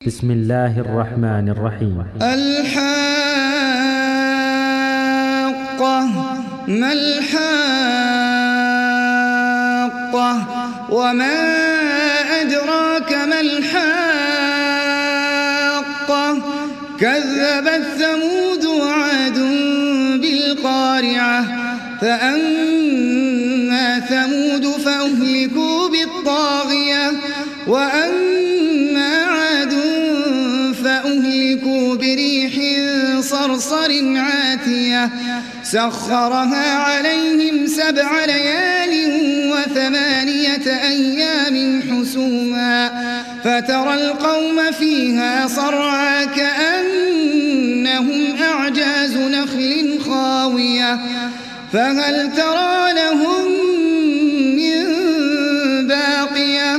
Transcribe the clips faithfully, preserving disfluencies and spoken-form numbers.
بسم الله الرحمن الرحيم. الحاقة ما الحاقة وما أدراك ما الحاقة كذبت ثمود وعاد بالقارعة فأما ثمود فأهلكوا بالطاغية وأما عاد فأهلكوا بريح صرصر عاتية سخرها عليهم سبع ليال وثمانية أيام حسوما فترى القوم فيها صرعا كأنهم أعجاز نخل خاوية فهل ترى لهم من باقية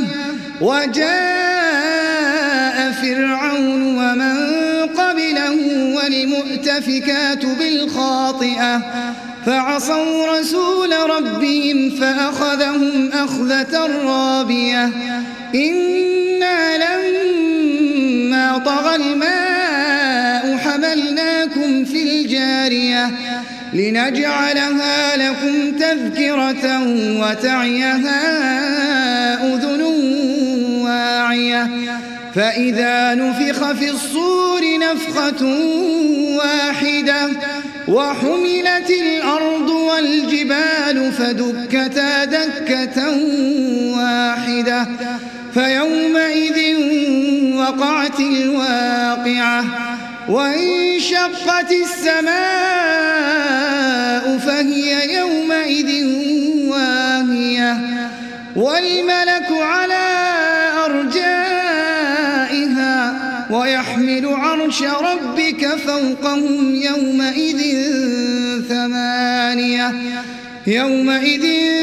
وجاء فرعون ومن قبله والمؤتفكات بالخاطئة فعصوا رسول ربهم فأخذهم أخذة رابية إنا لما طغى الماء حملناكم في الجارية لنجعلها لكم تذكرة وتعيها أذن واعية فإذا نفخ في الصور نفخة واحدة وحملت الأرض والجبال فدكتا دكة واحدة فيومئذ وقعت الواقعة وانشقت السماء فهي يومئذ واهية والملك على أرجائها ويحمل عرش ربك فوقهم يومئذ ثمانية يومئذ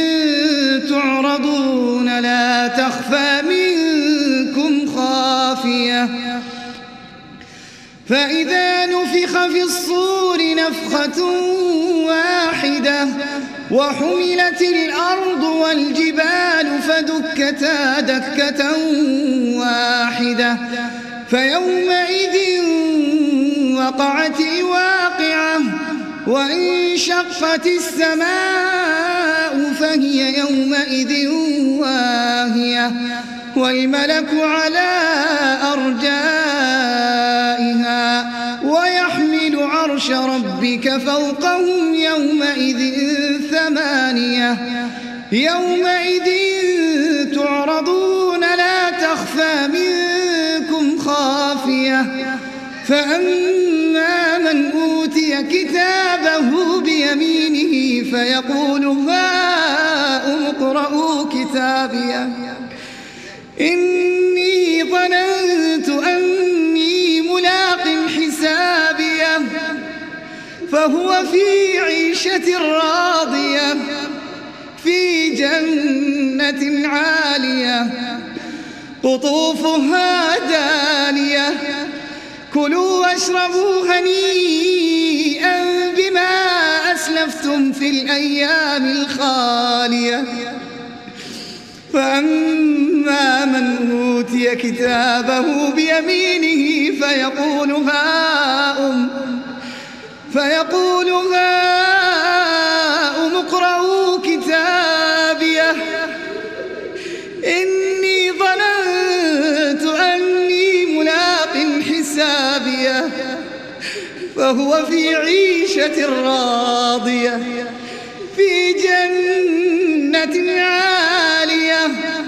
تعرضون لا تخفى منكم خافية فإذا نفخ في الصور نفخة واحدة وحملت الأرض والجبال فدكتا دكة واحدة فيومئذ وقعت الواقعة وانشقت السماء فهي يومئذ واهية والملك على أرجائها ويحمل عرش ربك فوقهم يومئذ ثمانية يومئذ تعرضون لا تخفى منكم خافية فأما من أوتي كتابه بيمينه فيقول هاؤم اقرءوا كتابيه إني ظننت أني ملاق حسابيه فهو في عيشة راضية في جنة عالية قطوفها دانية كلوا واشربوا هنيئا بما أسلفتم في الأيام الخالية فأما من أوتي كتابه بيمينه فيقول هاؤم فيقول هاؤم اقرءوا كتابيه إني ظننت أني ملاق حسابيه فهو في عيشة راضية في جنة عالية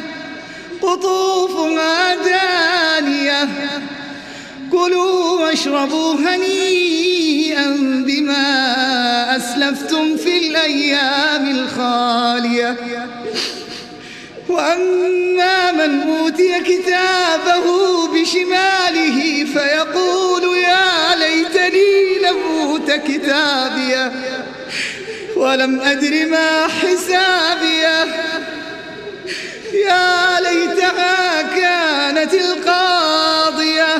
قطوفها دانية كلوا واشربوا هنيئا بما أسلفتم في الأيام الخالية وأما من أوتي كتابه بشماله فيقول يا ليتني لم أوت كتابيه ولم أدر ما حسابيه يا ليتها كانت القاضية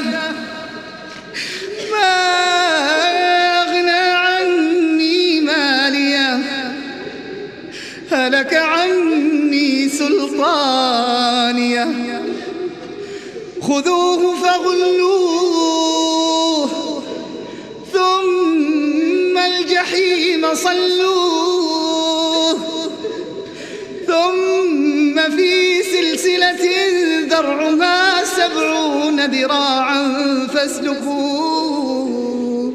ما أغنى عني ماليه هلك عني سلطانيه خذوه فغلوه ذراعا فاسلكوه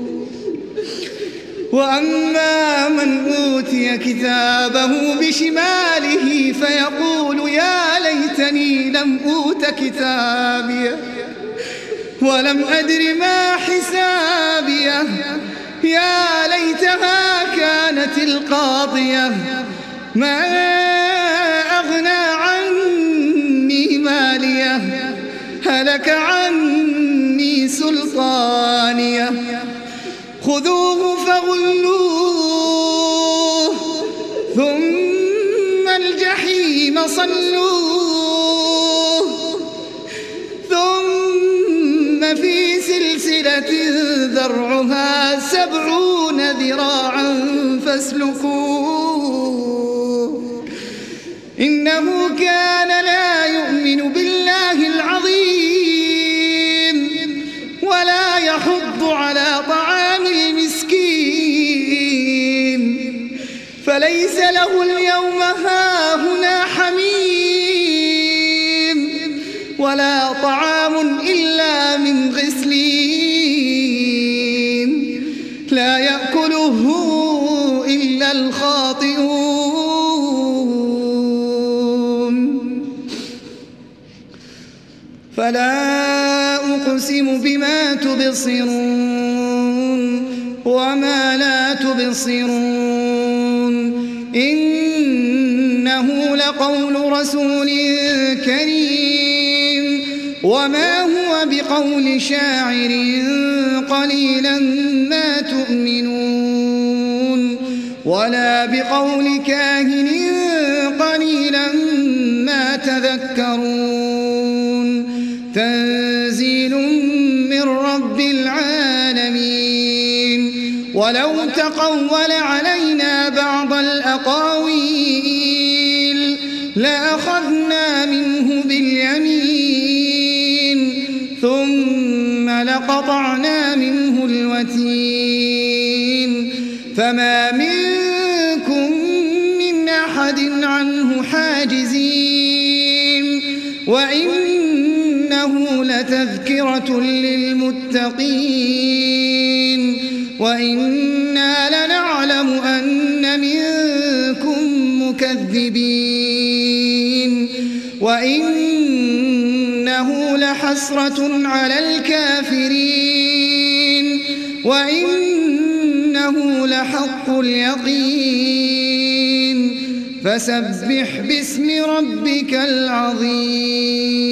وأما من أوتي كتابه بشماله فيقول يا ليتني لم أوت كتابيه ولم أدر ما حسابيه يا ليتها كانت القاضية ما أغنى عني ماليه هلك عني سلطانيه خذوه فغلوه ثم الجحيم صلوه ثم في سلسلة ذرعها سبعون ذراعا فاسلكوه إنه كان لا يؤمن بالله العظيم ولا يحض على طعام المسكين فليس له اليوم هاهنا حميم ولا طعام إلا من غسلين لا يأكله إلا الخاطئون فلا أقسم بما تبصرون وما لا تبصرون إنه لقول رسول كريم وما هو بقول شاعر قليلا ما تؤمنون ولا بقول كاهن قليلا ما تذكرون تنزيل من رب العالمين ولو تقول علينا بعض الأقاويل لأخذنا منه باليمين ثم لقطعنا منه الوتين فما منكم من أحد عنه حاجزين وإنه لتذكرة للمتقين وإنا لنعلم أن منكم مكذبين وإنه لحسرة على الكافرين وإنه لحق اليقين فسبح باسم ربك العظيم.